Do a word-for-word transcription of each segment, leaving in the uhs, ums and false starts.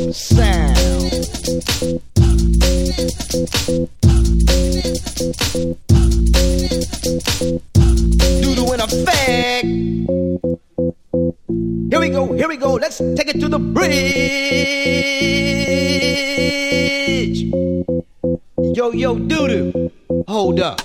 sound. Doo-doo in effect. Here we go, here we go, let's take it to the bridge. Yo, yo, doo-doo, hold up.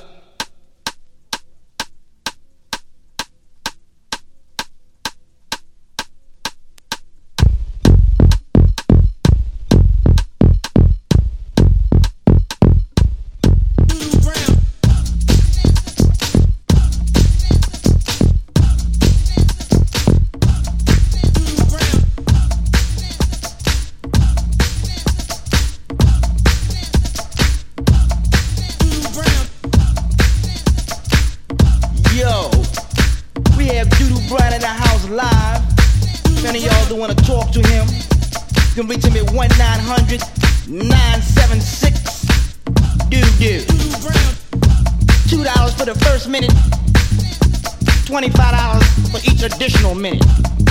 You can reach him at one nine hundred nine seven six doo-doo. Two dollars for the first minute, twenty-five dollars for each additional minute.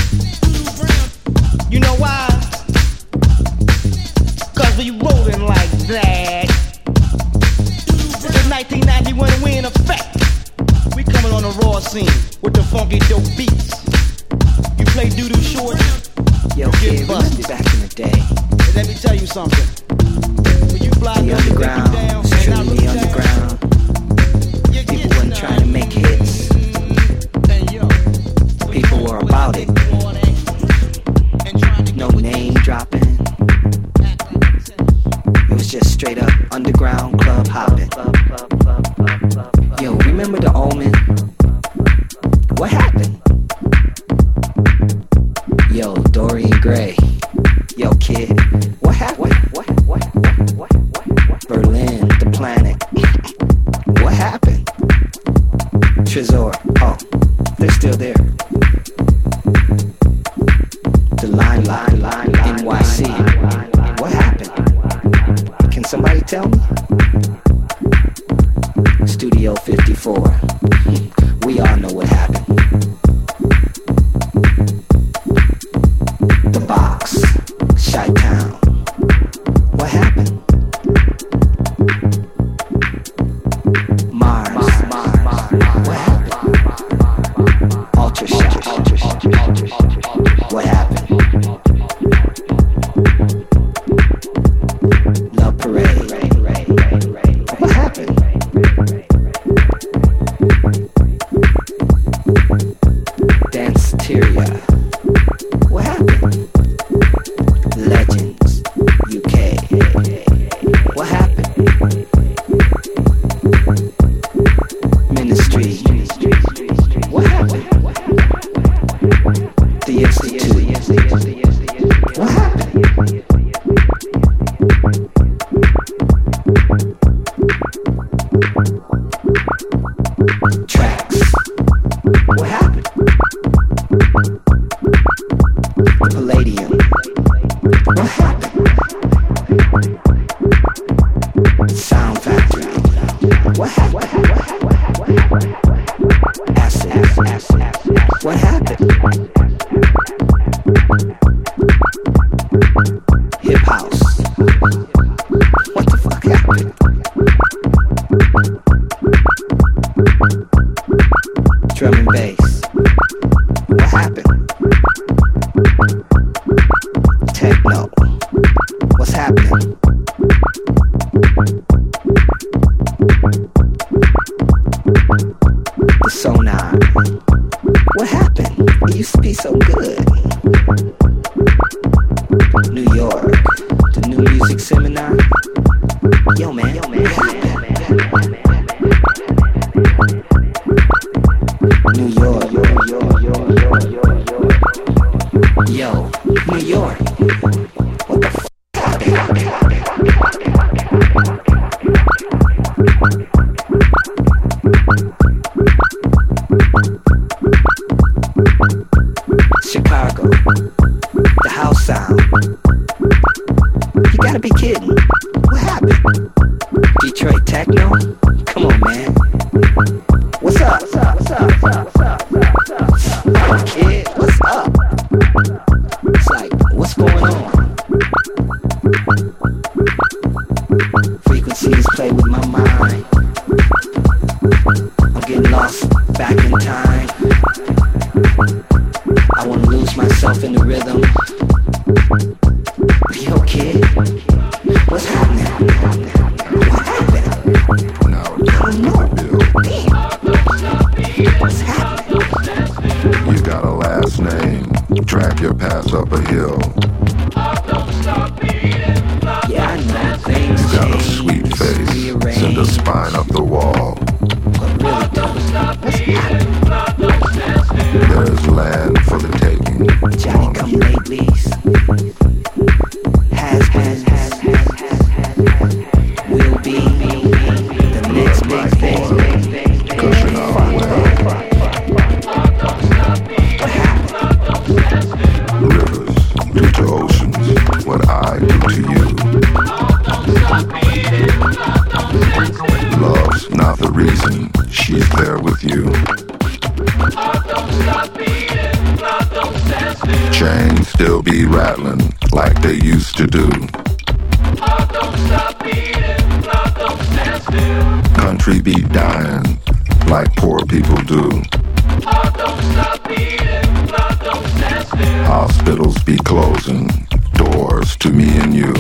You know why? Cause we rolling like that. This is nineteen ninety-one and we in effect. We coming on the raw scene with the funky dope beats. You play doo-doo short, yo, kid, remember back in the day. Hey, let me tell you something. When you fly the underground, down, it's truly the underground. Down, people weren't trying to make hits. People were about it. No name dropping. It was just straight up underground club hopping. Yo, remember the Omen? What happened? Yo, Dorian Gray. Yo, kid. What happened? What, what, what, what, what, what? Berlin, the planet. What happened? Trezor. Oh, they're still there. The line, line, line, line, N Y C. What happened? Can somebody tell me? Studio fifty-four. We all know what happened. The Box, Chi-Town. What happened? Mars, Mars, Mars. What happened? Ultra Shot, Ultra Shot. What happened? Love Parade. What happened? Danceteria. What happened? Legends, U K. What happened? Ministry. What happened? The Institute. What happened? Tracks. What happened? The Palladium. What happened? Sound Factory. What happened? Acid. What happened? Hip House. What the fuck happened? Drum and bass. What happened? Techno. What's happening? The Sonar. What happened? It used to be so good. New York. The New Music Seminar. Yo, man. Yo, man. What happened? New York. Yo, New York. What the f*** happened? Chicago. The house sound. You gotta be kidding. What happened? Detroit techno? Come on, man. What's up? What's up? What's up? What's up? What's up? What's up? Kid, what's up? It's like, what's going on? spine up the wall. There's land for the taking. Johnny come latelys. Has, has, has, has, has, has, will be the next big thing. Cushion our way. What happened? Rivers do to oceans what I do to you. Love's not the reason she's there with you. Chains still be rattling like they used to do. Country be dying like poor people do. Hospitals be closing doors to me and you.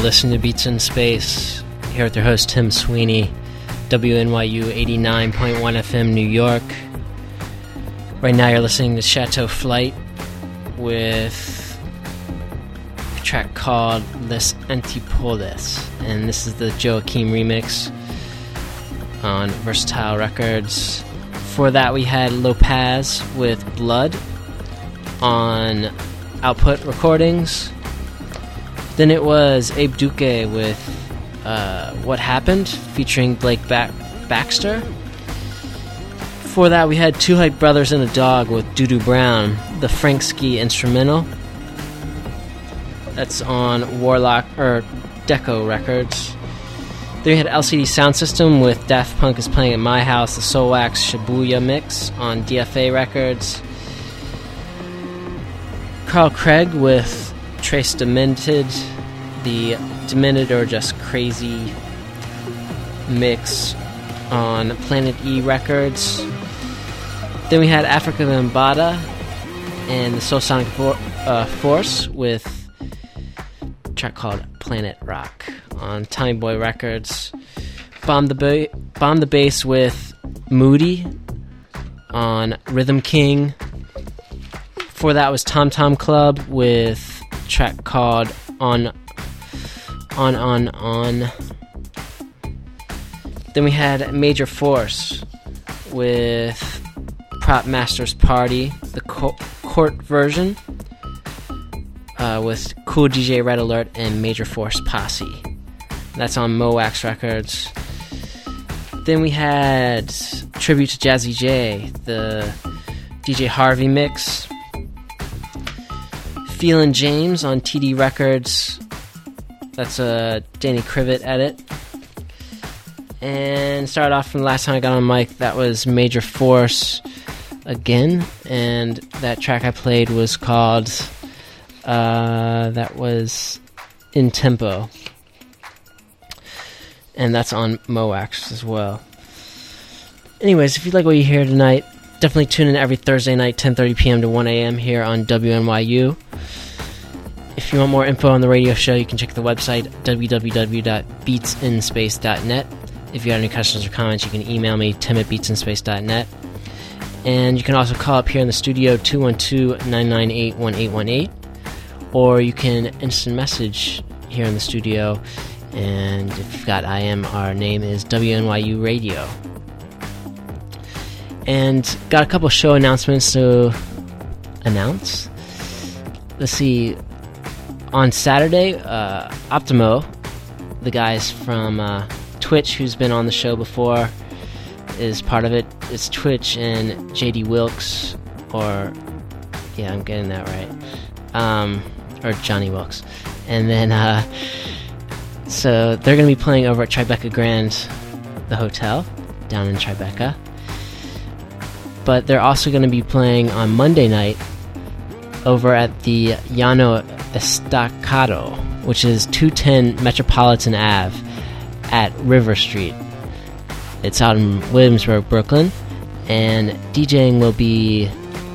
listening to Beats in Space, here with your host Tim Sweeney, W N Y U eighty-nine point one F M, New York. Right now you're listening to Chateau Flight with a track called Les Antipodes, and this is the Joachim remix on Versatile Records. Before that we had Lopez with Blood on Output Recordings. Then it was Abe Duque with uh, What Happened, featuring Blake ba- Baxter. Before that, we had Two Hype Brothers and a Dog with Doo-Doo Brown, the Frank Ski instrumental. That's on Warlock, or Deco Records. Then we had L C D Sound System with Daft Punk Is Playing at My House, the Soulwax Shibuya mix on D F A Records. Carl Craig with Trace Demented, the Demented or Just Crazy mix on Planet E Records. Then we had Africa Bambaataa and the Soul Sonic For- uh, Force with a track called Planet Rock on Tommy Boy Records. Bomb the, ba- Bomb the Bass with Moody on Rhythm King. Before that was Tom Tom Club with a track called On, On, On, On. Then we had Major Force with Prop Masters Party, the co- court version, uh, with Cool D J Red Alert and Major Force Posse. That's on Mowax Records. Then we had Tribute to Jazzy J, the D J Harvey mix. Feelin' James on T D Records. That's a Danny Krivit edit. And started off from the last time I got on mic, that was Major Force again. And that track I played was called, uh, that was In Tempo. And that's on Mowax as well. Anyways, if you like what you hear tonight, definitely tune in every Thursday night, ten thirty p.m. to one a.m. here on W N Y U. If you want more info on the radio show, you can check the website, w w w dot beats in space dot net. If you have any questions or comments, you can email me, tim at beats in space dot net. And you can also call up here in the studio, two one two, nine nine eight, one eight one eight. Or you can instant message here in the studio. And if you've got I M, our name is W N Y U Radio. And got a couple show announcements to announce. Let's see. On Saturday, uh, Optimo, the guys from uh, Twitch, who's been on the show before, is part of it. It's Twitch and J D Wilkes, or, yeah, I'm getting that right, um, or Johnny Wilkes. And then, uh, so they're going to be playing over at Tribeca Grand, the hotel, down in Tribeca. But they're also going to be playing on Monday night over at the Llano Estacado, which is two ten Metropolitan Avenue at River Street. It's out in Williamsburg, Brooklyn, and DJing will be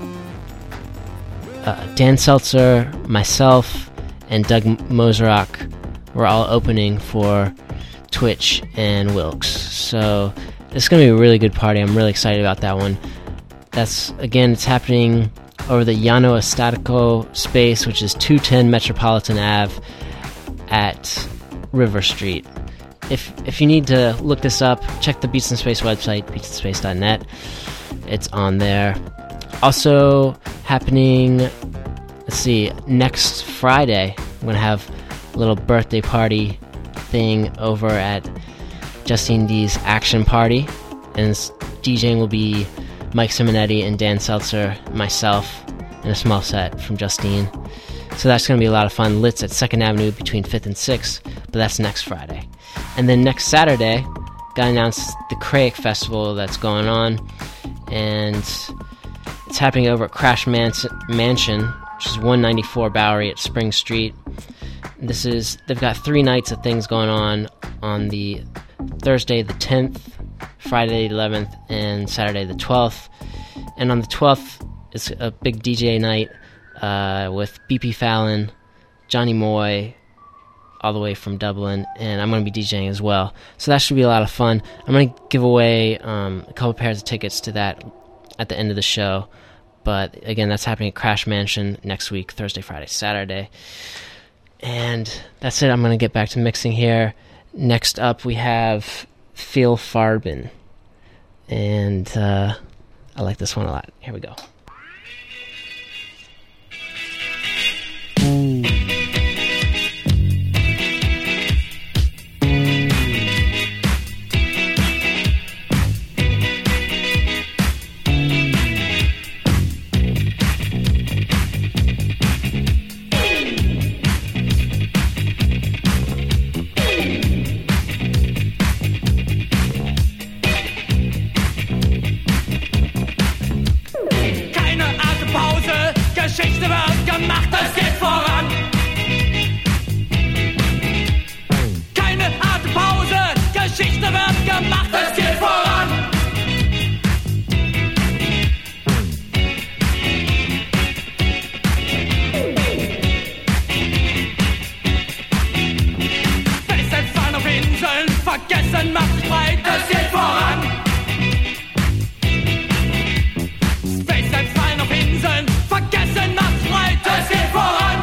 uh, Dan Seltzer, myself, and Doug Mozarok. We're all opening for Twitch and Wilkes. So it's going to be a really good party. I'm really excited about that one. That's, again, it's happening over the Llano Estatico space, which is two ten Metropolitan Avenue at River Street. If if you need to look this up, check the Beats in Space website, beats in space dot net. It's on there. Also happening, let's see, next Friday, I'm going to have a little birthday party thing over at Justine D's Action Party. And DJing will be Mike Simonetti and Dan Seltzer, myself, and a small set from Justine. So that's going to be a lot of fun. Lit's at second Avenue between fifth and sixth, but that's next Friday. And then next Saturday, got announced the Craic Festival that's going on, and it's happening over at Crash Mans- Mansion, which is one ninety-four Bowery at Spring Street. This is, they've got three nights of things going on on the Thursday the tenth, Friday the eleventh, and Saturday the twelfth. And on the twelfth, it's a big D J night uh, with B P Fallon, Johnny Moy, all the way from Dublin, and I'm going to be DJing as well. So that should be a lot of fun. I'm going to give away um, a couple pairs of tickets to that at the end of the show. But again, that's happening at Crash Mansion next week, Thursday, Friday, Saturday. And that's it. I'm going to get back to mixing here. Next up, we have Phil Farbin. And uh, I like this one a lot. Here we go. Geschichte wird gemacht, es geht voran. Keine harte Pause, Geschichte wird gemacht, es geht voran. Festsetzen auf Inseln, vergessen macht sich breit, es geht voran. Festsetzen auf Inseln, vergessen macht's breit, es geht voran.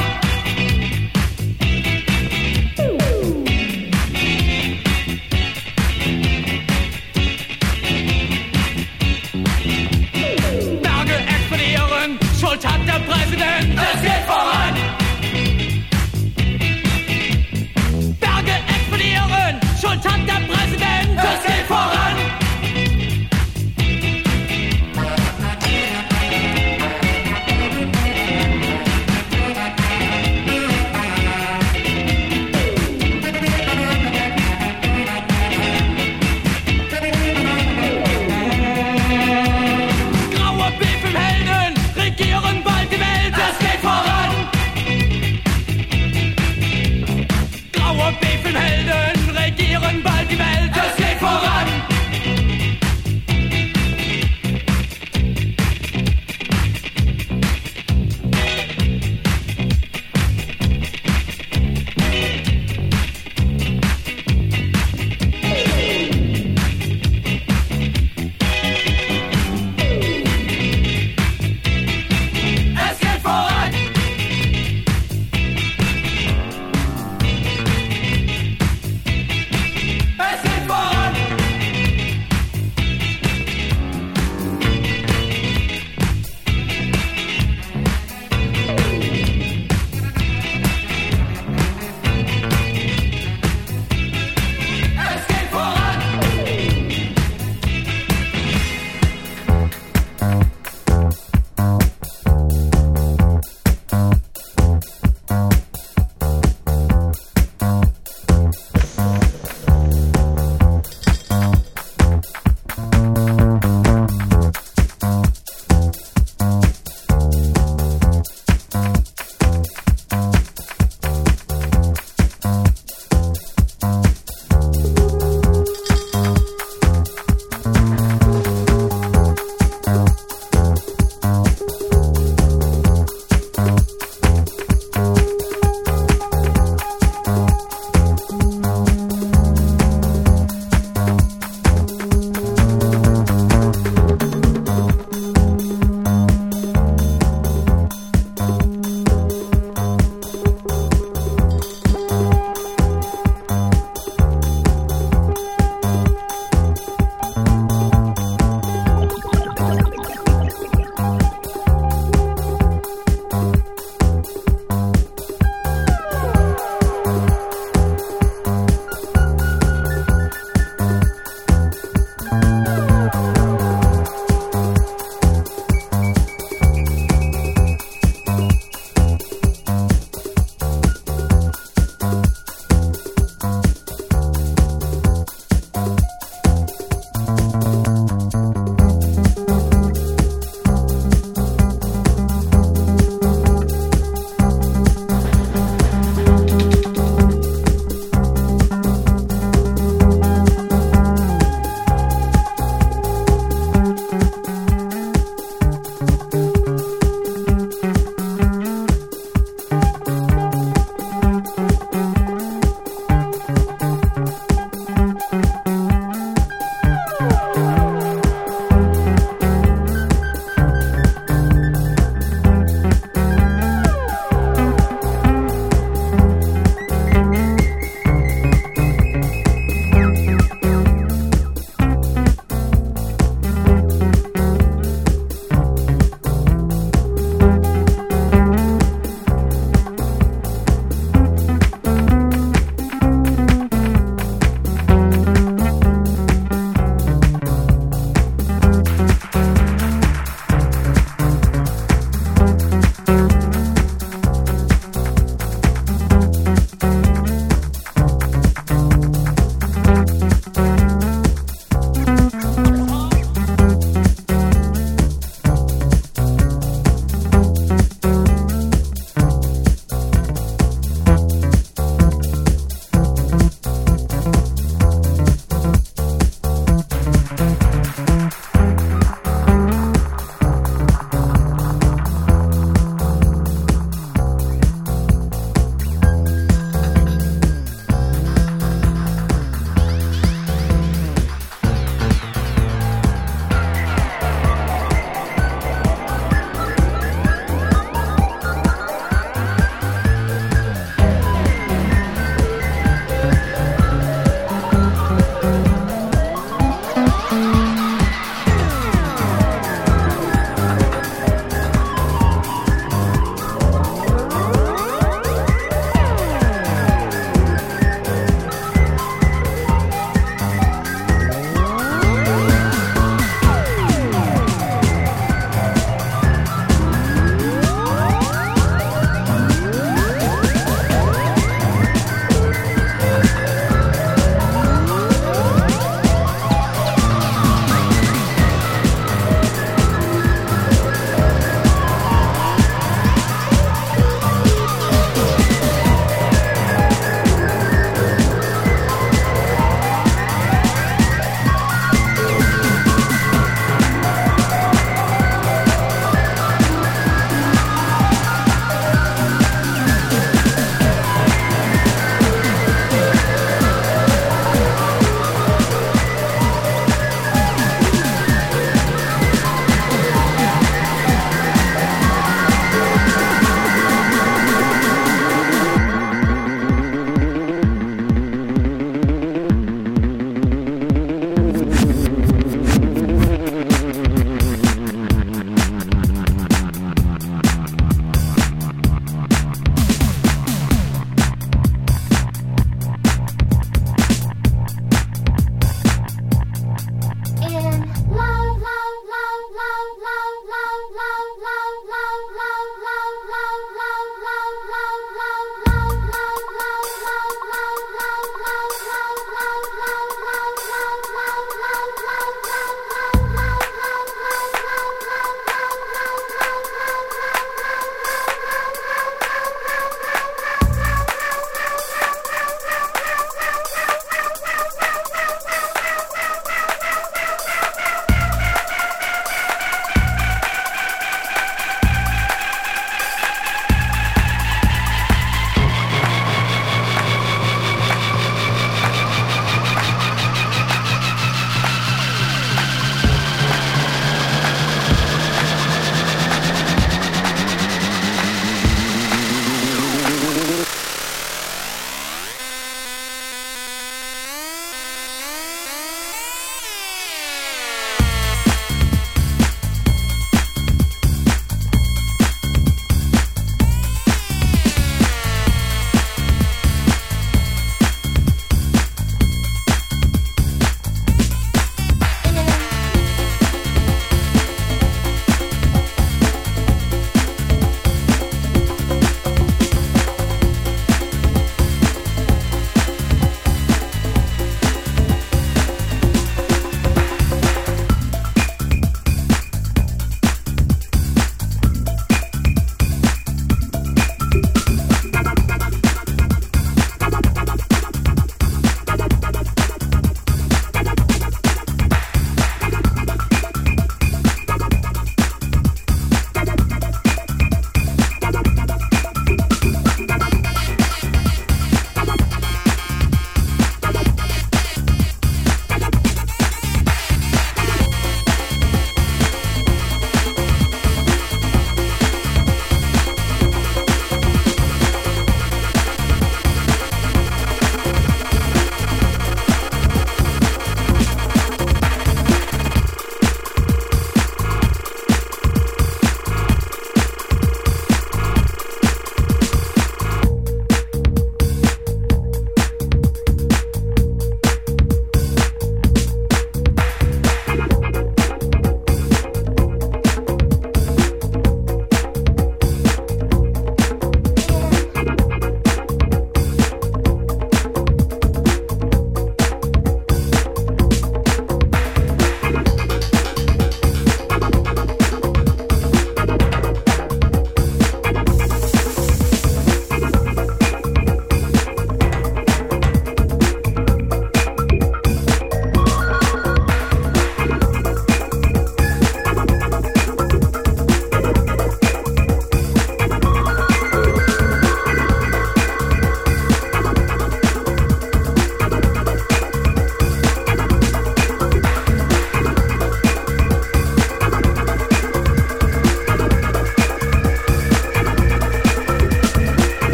Berge explodieren, Schuld hat der Präsident, es geht voran. Berge explodieren, Schuld hat der Präsident, es geht voran. Regieren bald die Welt, es geht voran.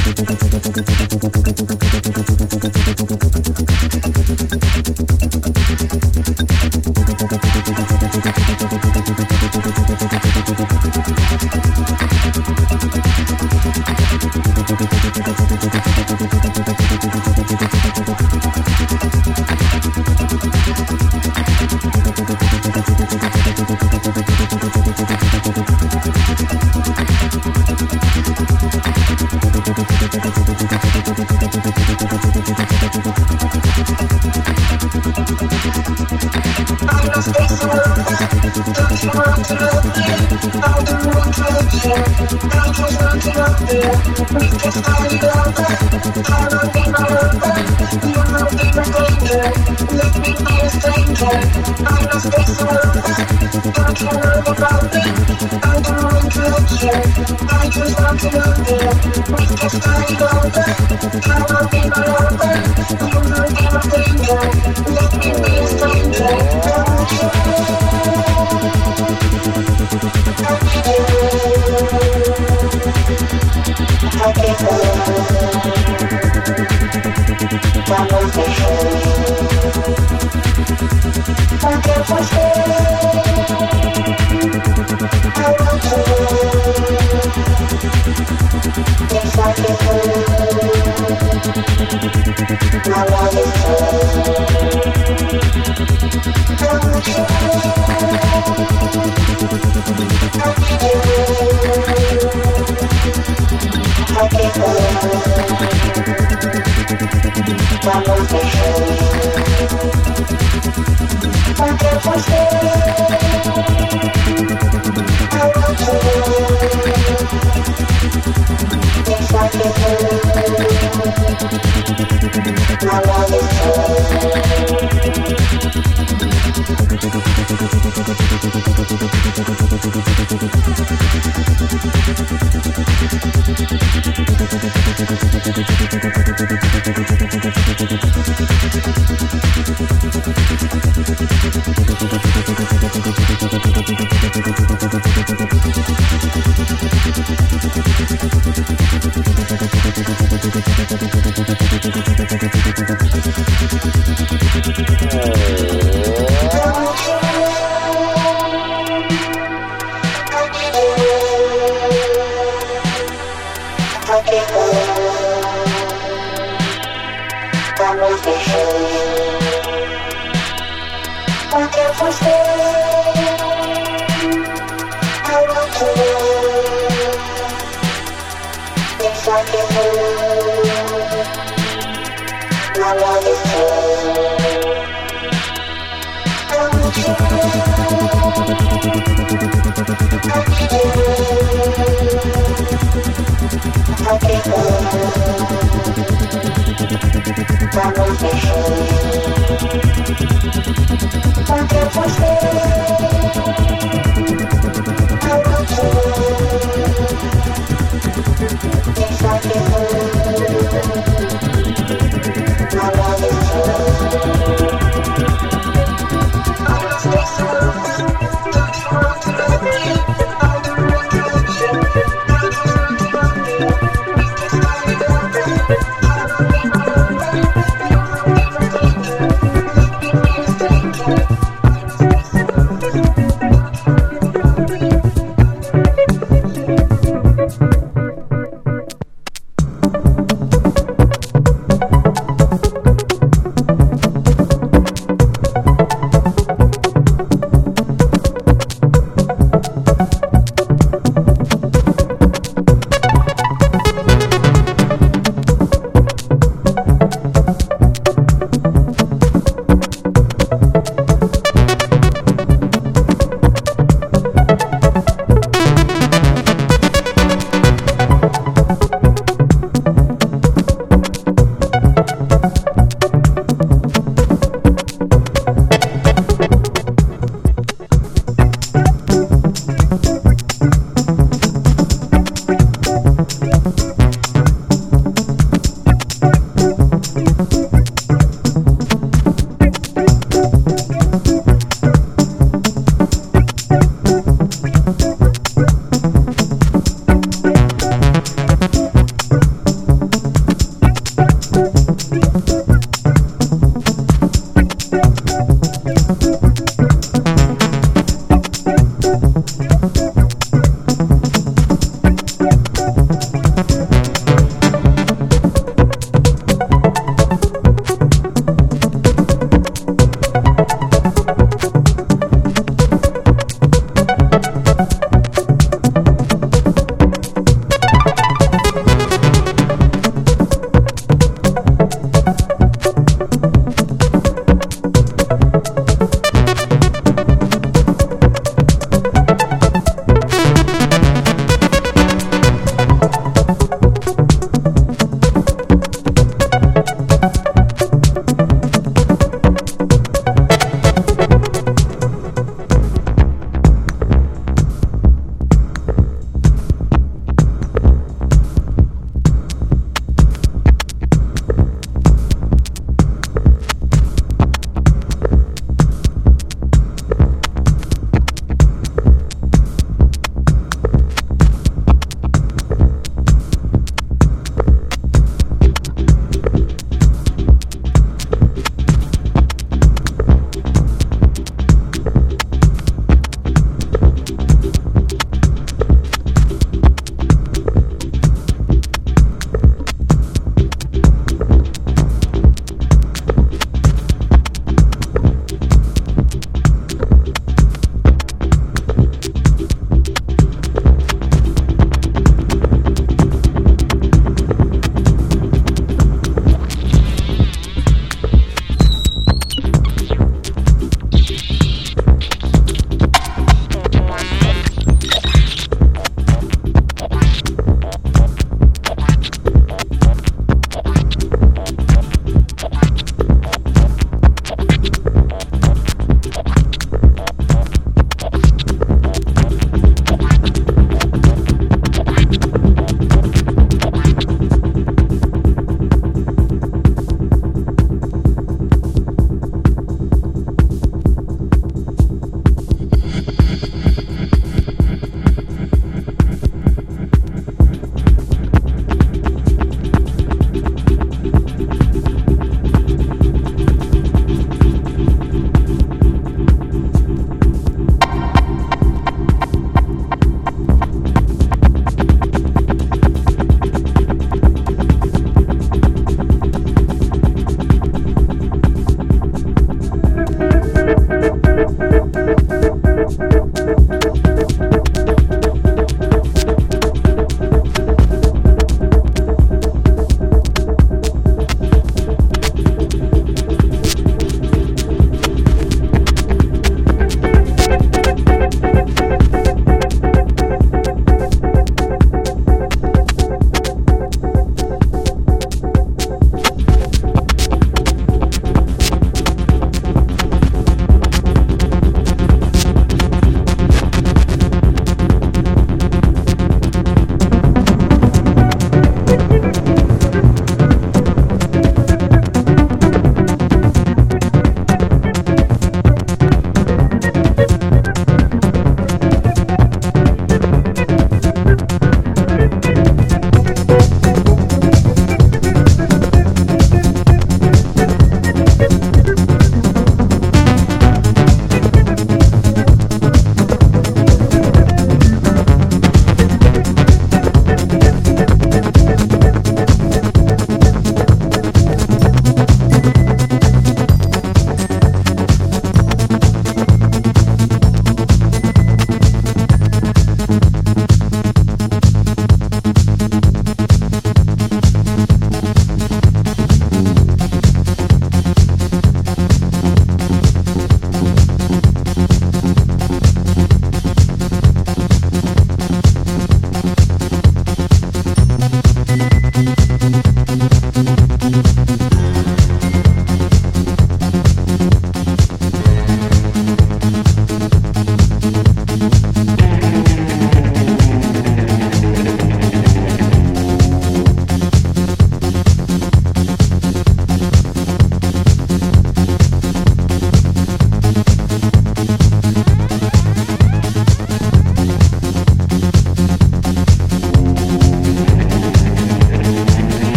Thank you.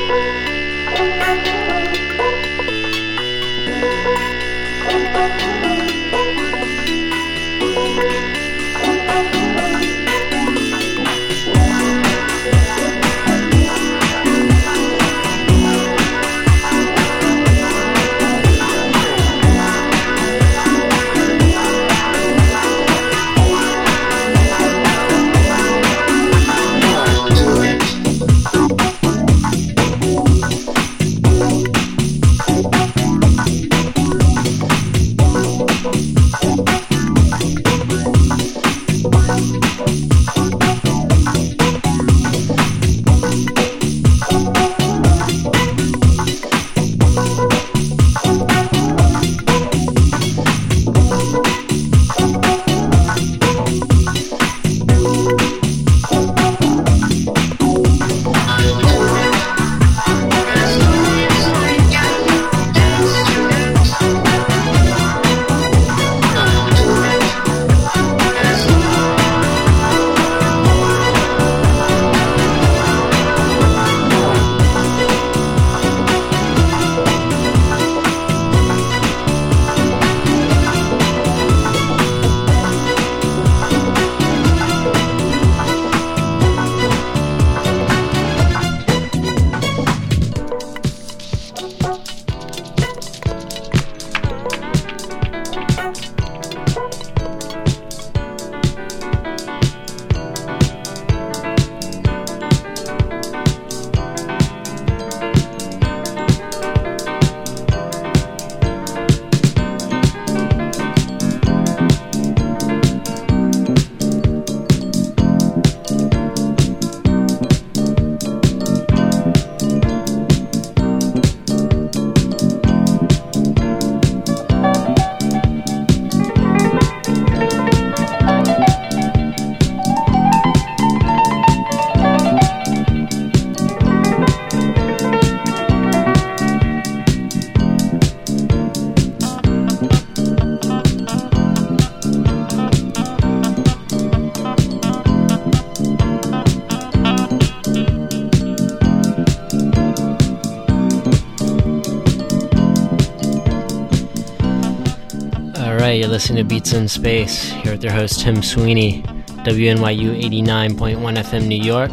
You're listening to Beats in Space here with their host Tim Sweeney, W N Y U eighty-nine point one F M New York.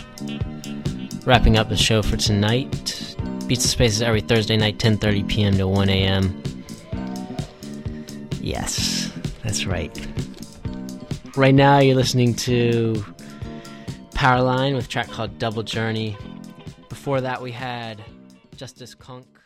Wrapping up the show for tonight. Beats in Space is every Thursday night, ten thirty p.m. to one a.m. Yes, that's right. Right now you're listening to Powerline with a track called Double Journey. Before that we had Justice Conk